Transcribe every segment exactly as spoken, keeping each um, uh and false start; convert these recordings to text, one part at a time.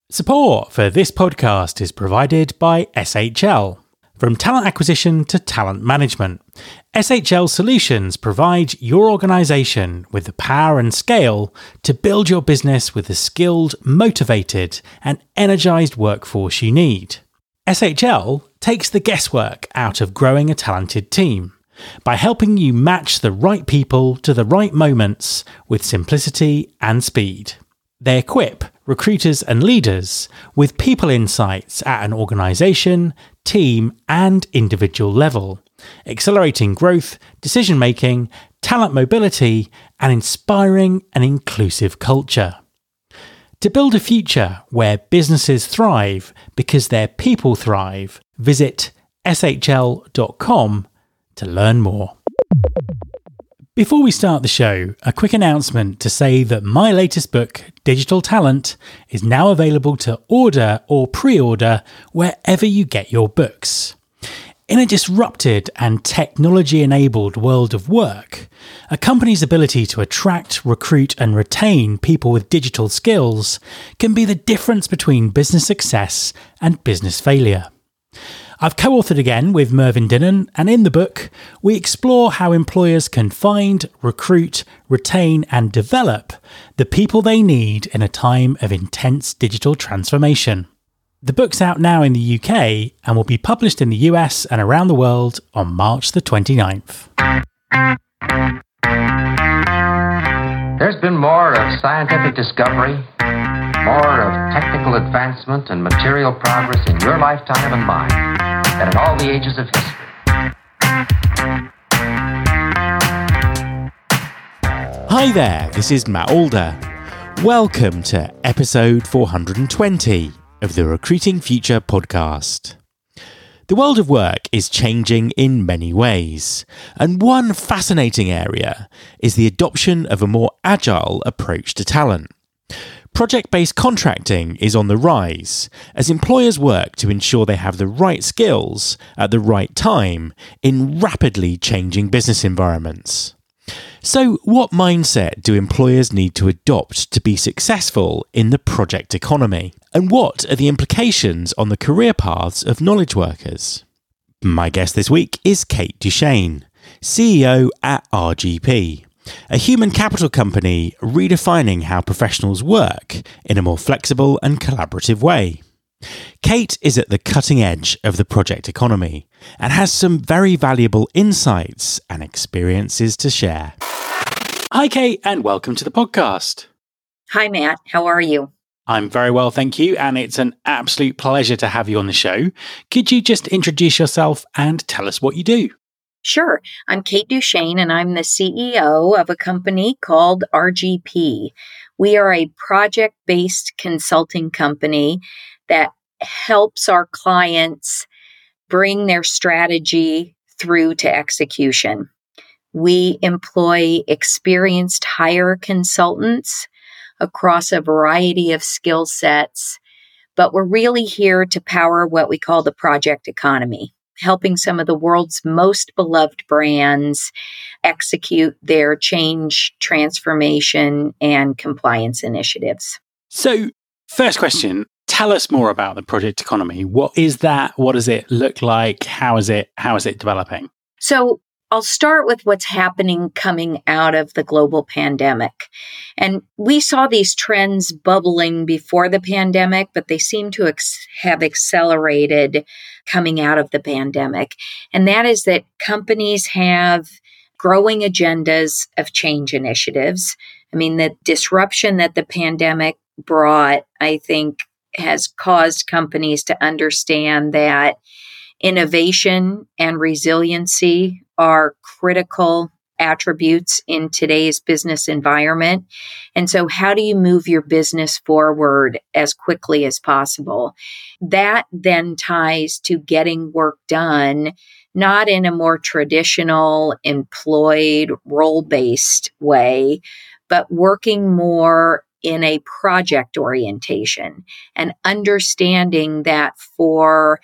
Support for this podcast is provided by S H L. From talent acquisition to talent management, S H L Solutions provide your organisation with the power and scale to build your business with the skilled, motivated and energised workforce you need. S H L takes the guesswork out of growing a talented team by helping you match the right people to the right moments with simplicity and speed. They equip recruiters and leaders with people insights at an organisation, team and individual level, accelerating growth, decision-making, talent mobility and inspiring an inclusive culture. To build a future where businesses thrive because their people thrive, visit s h l dot com to learn more. Before we start the show, a quick announcement to say that my latest book, Digital Talent, is now available to order or pre-order wherever you get your books. In a disrupted and technology-enabled world of work, a company's ability to attract, recruit and retain people with digital skills can be the difference between business success and business failure. I've co-authored again with Mervyn Dinnan, and in the book, we explore how employers can find, recruit, retain and develop the people they need in a time of intense digital transformation. The book's out now in the U K and will be published in the U S and around the world on March the twenty-ninth. There's been more of scientific discovery, more of technical advancement and material progress in your lifetime and mine than in all the ages of history. Hi there, this is Matt Alder. Welcome to episode four hundred twenty of the Recruiting Future podcast. The world of work is changing in many ways, and one fascinating area is the adoption of a more agile approach to talent. Project-based contracting is on the rise as employers work to ensure they have the right skills at the right time in rapidly changing business environments. So, what mindset do employers need to adopt to be successful in the project economy? And what are the implications on the career paths of knowledge workers? My guest this week is Kate Duchesne, C E O at R G P, a human capital company redefining how professionals work in a more flexible and collaborative way. Kate is at the cutting edge of the project economy and has some very valuable insights and experiences to share. Hi, Kate, and welcome to the podcast. Hi, Matt. How are you? I'm very well, thank you, and it's an absolute pleasure to have you on the show. Could you just introduce yourself and tell us what you do? Sure. I'm Kate Duchesne, and I'm the C E O of a company called R G P. We are a project-based consulting company that helps our clients bring their strategy through to execution. We employ experienced hire consultants across a variety of skill sets, but we're really here to power what we call the project economy, helping some of the world's most beloved brands execute their change, transformation, and compliance initiatives. So, first question, tell us more about the project economy. What is that? What does it look like? How is it, how is it developing? So, I'll start with what's happening coming out of the global pandemic. And we saw these trends bubbling before the pandemic, but they seem to ex- have accelerated coming out of the pandemic. And that is that companies have growing agendas of change initiatives. I mean, the disruption that the pandemic brought, I think, has caused companies to understand that innovation and resiliency are critical attributes in today's business environment. And so how do you move your business forward as quickly as possible? That then ties to getting work done, not in a more traditional employed role-based way, but working more in a project orientation and understanding that for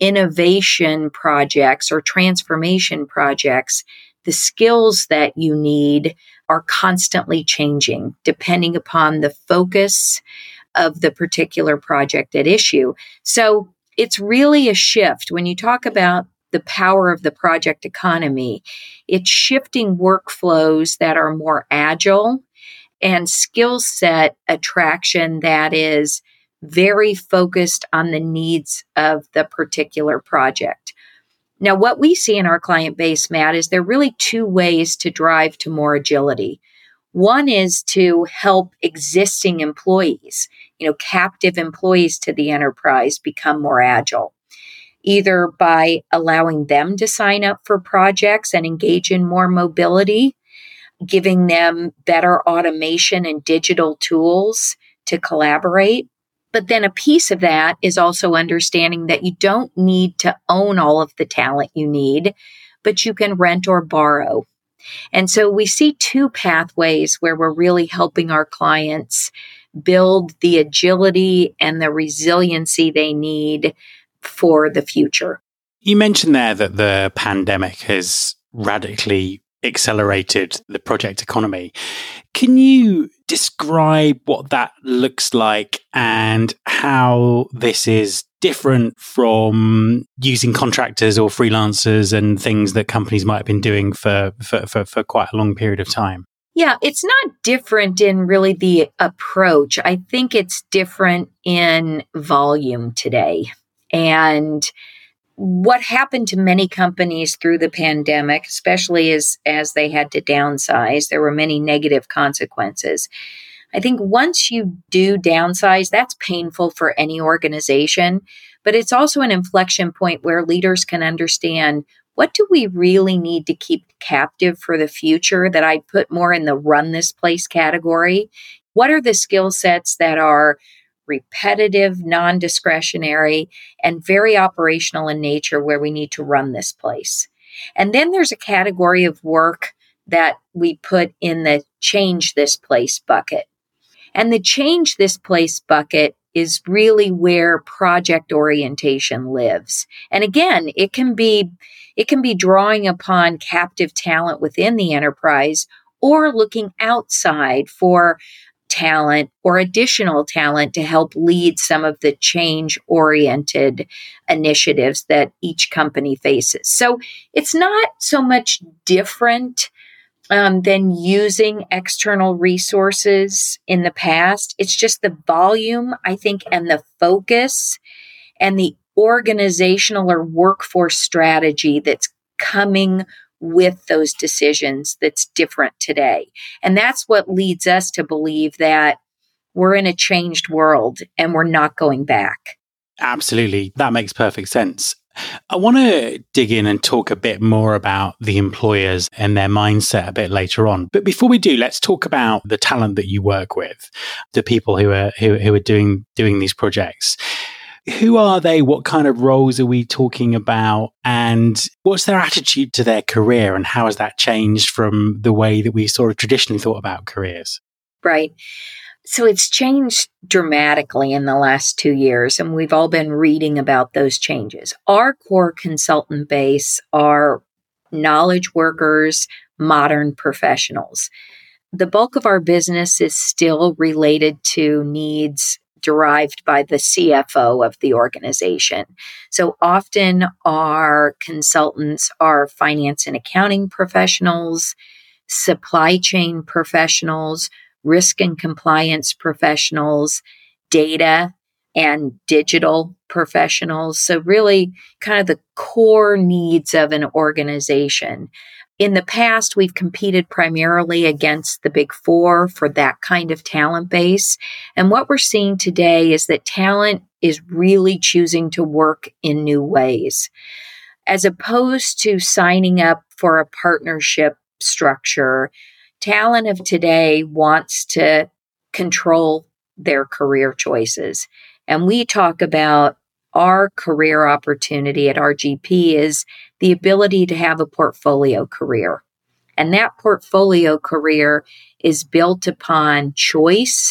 innovation projects or transformation projects, the skills that you need are constantly changing depending upon the focus of the particular project at issue. So it's really a shift. When you talk about the power of the project economy, it's shifting workflows that are more agile and skill set attraction that is very focused on the needs of the particular project. Now, what we see in our client base, Matt, is there are really two ways to drive to more agility. One is to help existing employees, you know, captive employees to the enterprise become more agile, either by allowing them to sign up for projects and engage in more mobility, giving them better automation and digital tools to collaborate. But then a piece of that is also understanding that you don't need to own all of the talent you need, but you can rent or borrow. And so we see two pathways where we're really helping our clients build the agility and the resiliency they need for the future. You mentioned there that the pandemic has radically accelerated the project economy. Can you describe what that looks like and how this is different from using contractors or freelancers and things that companies might have been doing for, for, for, for quite a long period of time? Yeah, it's not different in really the approach. I think it's different in volume today. And what happened to many companies through the pandemic, especially as, as they had to downsize, there were many negative consequences. I think once you do downsize, that's painful for any organization, but it's also an inflection point where leaders can understand, what do we really need to keep captive for the future that I put more in the run this place category? What are the skill sets that are repetitive, non-discretionary, and very operational in nature where we need to run this place? And then there's a category of work that we put in the change this place bucket. And the change this place bucket is really where project orientation lives. And again, it can be it can be drawing upon captive talent within the enterprise or looking outside for talent or additional talent to help lead some of the change-oriented initiatives that each company faces. So it's not so much different um, than using external resources in the past. It's just the volume, I think, and the focus and the organizational or workforce strategy that's coming with those decisions that's different today. And that's what leads us to believe that we're in a changed world and we're not going back. Absolutely. That makes perfect sense. I want to dig in and talk a bit more about the employers and their mindset a bit later on. But before we do, let's talk about the talent that you work with, the people who are who, who are doing doing these projects. Who are they? What kind of roles are we talking about? And what's their attitude to their career? And how has that changed from the way that we sort of traditionally thought about careers? Right. So it's changed dramatically in the last two years, and we've all been reading about those changes. Our core consultant base are knowledge workers, modern professionals. The bulk of our business is still related to needs derived by the C F O of the organization. So often our consultants are finance and accounting professionals, supply chain professionals, risk and compliance professionals, data and digital professionals. So really kind of the core needs of an organization. In the past, we've competed primarily against the Big Four for that kind of talent base. And what we're seeing today is that talent is really choosing to work in new ways. As opposed to signing up for a partnership structure, talent of today wants to control their career choices. And we talk about our career opportunity at R G P is the ability to have a portfolio career. And that portfolio career is built upon choice,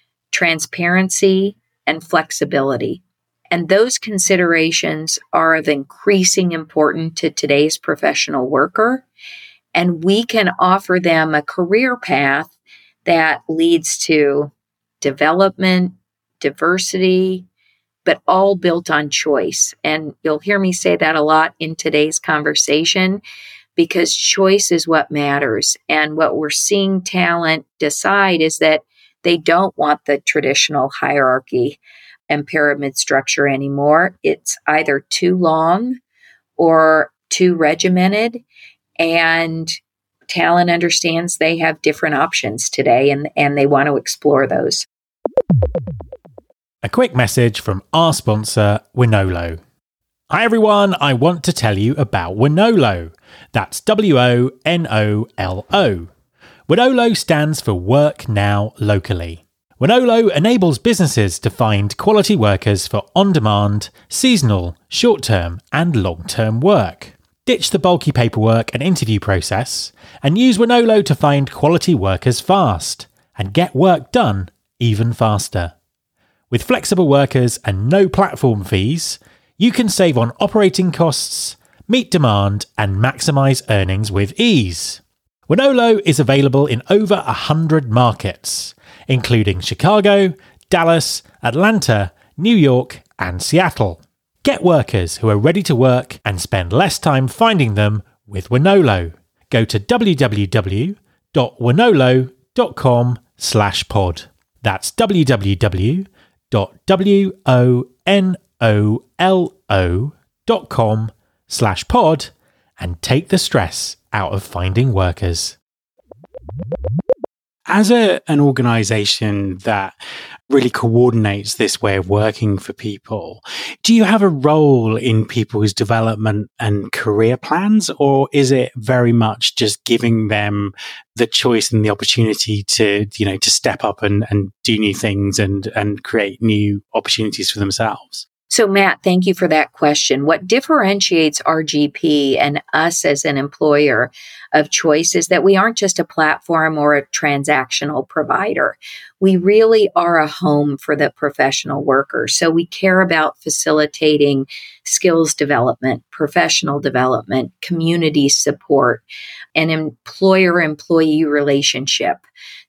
transparency, and flexibility. And those considerations are of increasing importance to today's professional worker. And we can offer them a career path that leads to development, diversity, but all built on choice. And you'll hear me say that a lot in today's conversation, because choice is what matters. And what we're seeing talent decide is that they don't want the traditional hierarchy and pyramid structure anymore. It's either too long or too regimented, and talent understands they have different options today, and, and they want to explore those. A quick message from our sponsor, Wonolo. Hi everyone, I want to tell you about Wonolo. That's W O N O L O. Wonolo stands for Work Now Locally. Wonolo enables businesses to find quality workers for on-demand, seasonal, short-term and long-term work. Ditch the bulky paperwork and interview process and use Wonolo to find quality workers fast and get work done even faster. With flexible workers and no platform fees, you can save on operating costs, meet demand, and maximise earnings with ease. Wonolo is available in over one hundred markets, including Chicago, Dallas, Atlanta, New York, and Seattle. Get workers who are ready to work and spend less time finding them with Wonolo. Go to www.wonolo.com slash pod. That's www. dot w-o-n-o-l-o dot com slash pod and take the stress out of finding workers. As a, an organization that really coordinates this way of working for people, do you have a role in people's development and career plans, or is it very much just giving them the choice and the opportunity to, you know, to step up and, and do new things and, and create new opportunities for themselves? So, Matt, thank you for that question. What differentiates R G P and us as an employer of choice is that we aren't just a platform or a transactional provider. We really are a home for the professional worker. So we care about facilitating skills development, professional development, community support, and employer-employee relationship.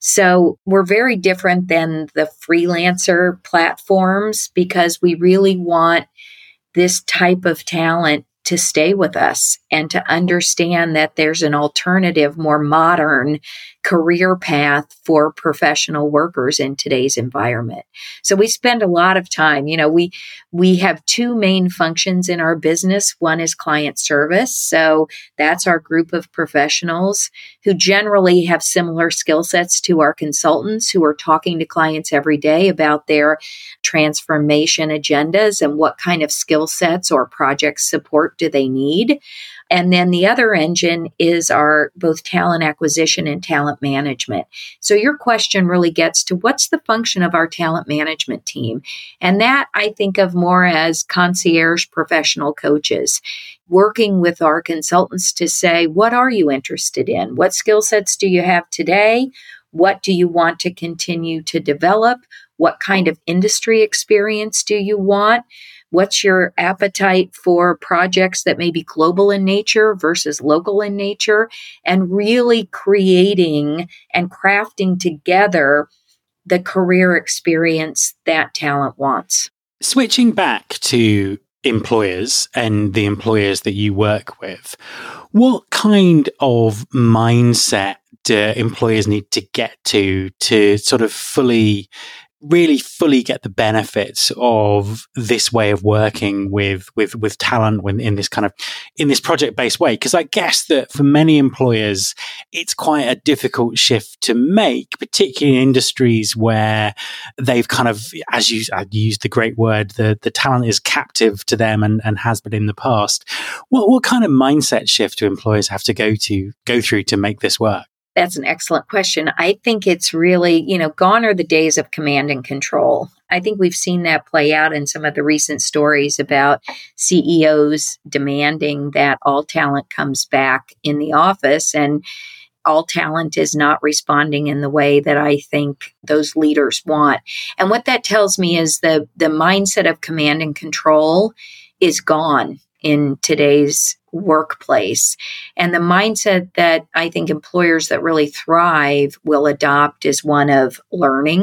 So we're very different than the freelancer platforms because we really want this type of talent to stay with us and to understand that there's an alternative, more modern career path for professional workers in today's environment. So we spend a lot of time, you know, we we have two main functions in our business. One is client service. So that's our group of professionals who generally have similar skill sets to our consultants who are talking to clients every day about their transformation agendas and what kind of skill sets or project support do they need. And then the other engine is our both talent acquisition and talent management. So your question really gets to what's the function of our talent management team? And that I think of more as concierge professional coaches, working with our consultants to say, what are you interested in? What skill sets do you have today? What do you want to continue to develop? What kind of industry experience do you want? What's your appetite for projects that may be global in nature versus local in nature? And really creating and crafting together the career experience that talent wants. Switching back to employers and the employers that you work with, what kind of mindset do employers need to get to to sort of fully really fully get the benefits of this way of working with with with talent when in this kind of in this project-based way? Because I guess that for many employers it's quite a difficult shift to make, particularly in industries where they've kind of, as you I used the great word, the the talent is captive to them and, and has been in the past. What what kind of mindset shift do employers have to go to go through to make this work? That's an excellent question. I think it's really, you know, gone are the days of command and control. I think we've seen that play out in some of the recent stories about C E Os demanding that all talent comes back in the office, and all talent is not responding in the way that I think those leaders want. And what that tells me is the, the mindset of command and control is gone in today's workplace. And the mindset that I think employers that really thrive will adopt is one of learning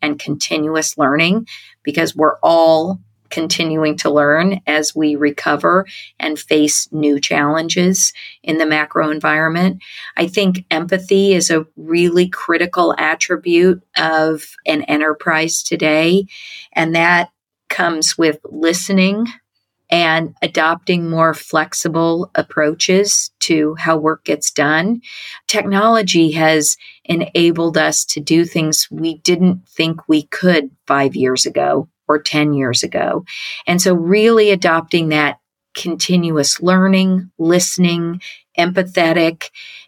and continuous learning, because we're all continuing to learn as we recover and face new challenges in the macro environment. I think empathy is a really critical attribute of an enterprise today, and that comes with listening and adopting more flexible approaches to how work gets done. Technology has enabled us to do things we didn't think we could five years ago or ten years ago. And so really adopting that continuous learning, listening, empathetic,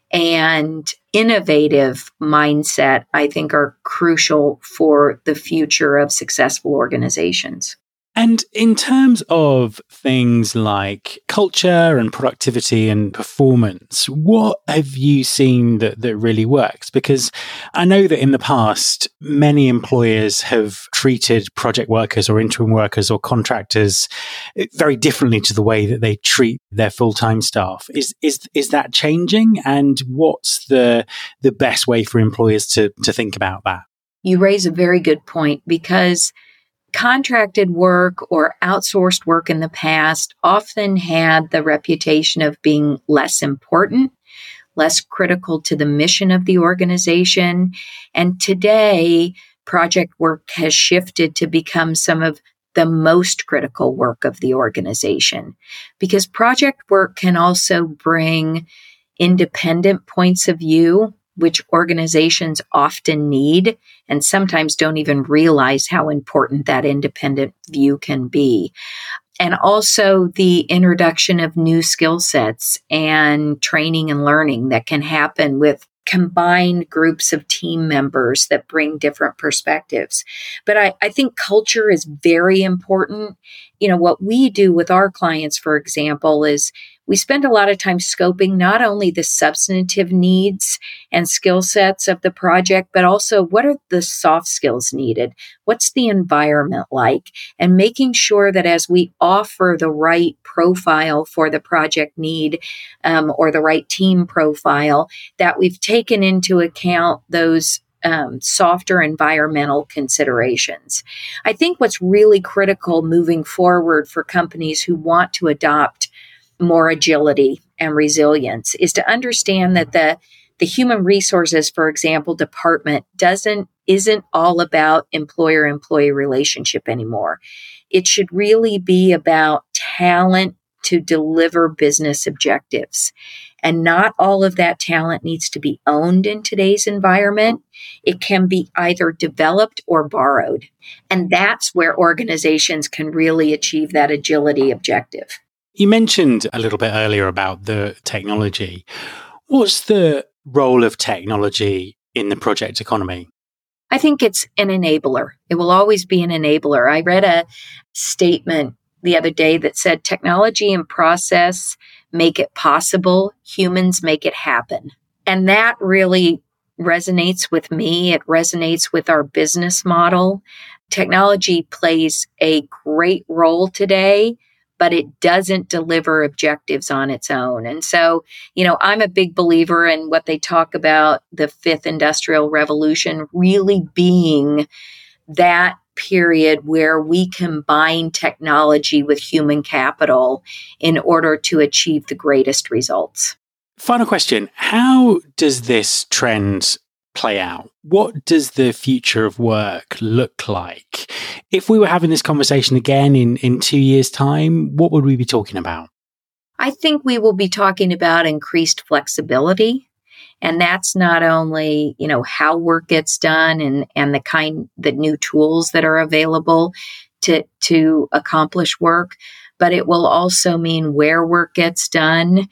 and innovative mindset, I think, are crucial for the future of successful organizations. And in terms of things like culture and productivity and performance, what have you seen that, that really works? Because I know that in the past, many employers have treated project workers or interim workers or contractors very differently to the way that they treat their full-time staff. Is is is that changing? And what's the the best way for employers to, to think about that? You raise a very good point, because contracted work or outsourced work in the past often had the reputation of being less important, less critical to the mission of the organization. And today, project work has shifted to become some of the most critical work of the organization, because project work can also bring independent points of view, which organizations often need and sometimes don't even realize how important that independent view can be. And also the introduction of new skill sets and training and learning that can happen with combined groups of team members that bring different perspectives. But I, I think culture is very important. You know, what we do with our clients, for example, is we spend a lot of time scoping not only the substantive needs and skill sets of the project, but also what are the soft skills needed? What's the environment like? And making sure that as we offer the right profile for the project need um, or the right team profile, that we've taken into account those Um, softer environmental considerations. I think what's really critical moving forward for companies who want to adopt more agility and resilience is to understand that the the human resources, for example, department doesn't isn't all about employer-employee relationship anymore. It should really be about talent to deliver business objectives. And not all of that talent needs to be owned in today's environment. It can be either developed or borrowed. And that's where organizations can really achieve that agility objective. You mentioned a little bit earlier about the technology. What's the role of technology in the project economy? I think it's an enabler. It will always be an enabler. I read a statement the other day that said technology and process make it possible, humans make it happen. And that really resonates with me. It resonates with our business model. Technology plays a great role today, but it doesn't deliver objectives on its own. And so, you know, I'm a big believer in what they talk about, the fifth industrial revolution really being that period where we combine technology with human capital in order to achieve the greatest results. Final question. How does this trend play out? What does the future of work look like? If we were having this conversation again in, in two years' time, what would we be talking about? I think we will be talking about increased flexibility. And that's not only, you know, how work gets done and, and the kind, the new tools that are available to, to accomplish work, but it will also mean where work gets done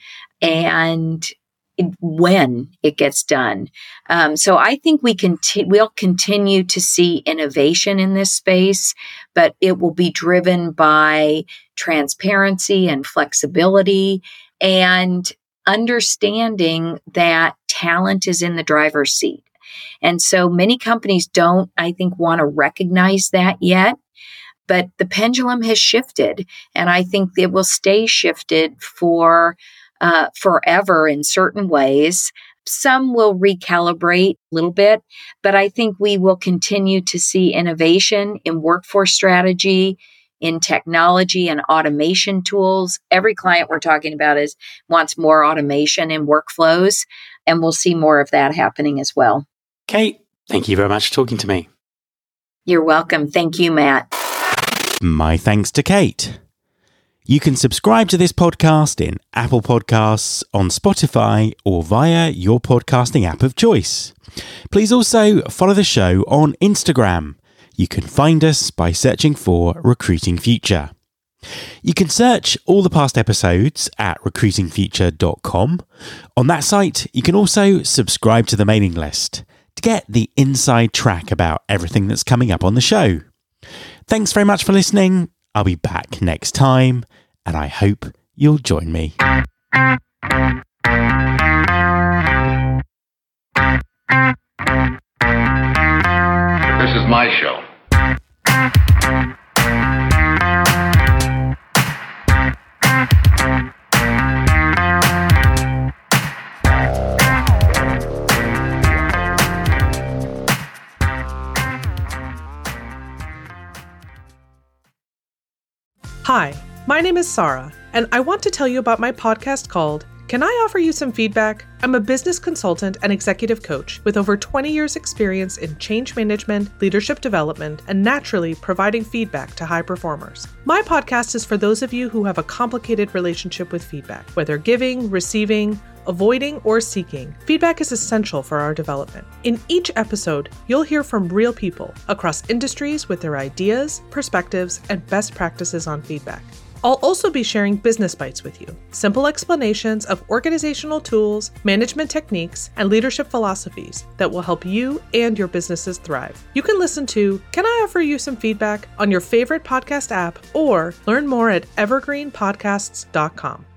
and when it gets done. Um, so I think we can conti- we'll continue to see innovation in this space, but it will be driven by transparency and flexibility and understanding that talent is in the driver's seat. And so many companies don't, I think, want to recognize that yet, but the pendulum has shifted. And I think it will stay shifted for uh, forever in certain ways. Some will recalibrate a little bit, but I think we will continue to see innovation in workforce strategy, in technology and automation tools. Every client we're talking about is wants more automation in workflows, and we'll see more of that happening as well. Kate, thank you very much for talking to me. You're welcome. Thank you, Matt. My thanks to Kate. You can subscribe to this podcast in Apple Podcasts, on Spotify, or via your podcasting app of choice. Please also follow the show on Instagram. You can find us by searching for Recruiting Future. You can search all the past episodes at recruiting future dot com. On that site, you can also subscribe to the mailing list to get the inside track about everything that's coming up on the show. Thanks very much for listening. I'll be back next time, and I hope you'll join me. This is my show. Hi, my name is Sarah, and I want to tell you about my podcast called Can I Offer You Some Feedback? I'm a business consultant and executive coach with over twenty years experience in change management, leadership development, and naturally providing feedback to high performers. My podcast is for those of you who have a complicated relationship with feedback, whether giving, receiving, avoiding, or seeking. Feedback is essential for our development. In each episode, you'll hear from real people across industries with their ideas, perspectives, and best practices on feedback. I'll also be sharing business bites with you, simple explanations of organizational tools, management techniques, and leadership philosophies that will help you and your businesses thrive. You can listen to Can I Offer You Some Feedback on your favorite podcast app, or learn more at evergreen podcasts dot com.